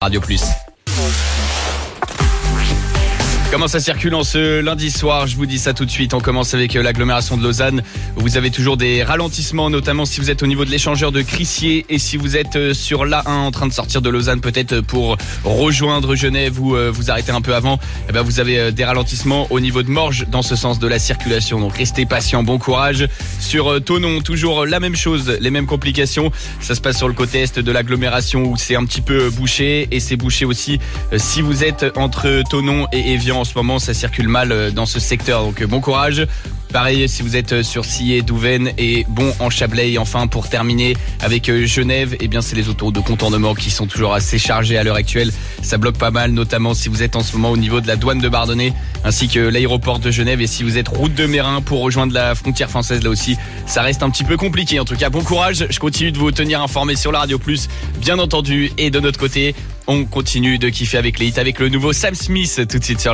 Radio Plus. Comment ça circule en ce lundi soir? Je vous dis ça tout de suite. On commence avec l'agglomération de Lausanne, où vous avez toujours des ralentissements, notamment si vous êtes au niveau de l'échangeur de Crissier et si vous êtes sur l'A1 en train de sortir de Lausanne, peut-être pour rejoindre Genève ou vous arrêter un peu avant. Eh ben vous avez des ralentissements au niveau de Morges dans ce sens de la circulation. Donc restez patient, bon courage. Sur Thonon, toujours la même chose, les mêmes complications. Ça se passe sur le côté est de l'agglomération où c'est un petit peu bouché et c'est bouché aussi si vous êtes entre Thonon et Évian. En ce moment, ça circule mal dans ce secteur, donc bon courage. Pareil si vous êtes sur Sillé, Douvaine et bon en Chablais. Et enfin pour terminer avec Genève, eh bien c'est les autoroutes de contournement qui sont toujours assez chargées à l'heure actuelle. Ça bloque pas mal, notamment si vous êtes en ce moment au niveau de la douane de Bardonnay ainsi que l'aéroport de Genève. Et si vous êtes route de Mérin pour rejoindre la frontière française, là aussi ça reste un petit peu compliqué. En tout cas bon courage, je continue de vous tenir informés sur la Radio Plus bien entendu. Et de notre côté on continue de kiffer avec les hits avec le nouveau Sam Smith tout de suite sur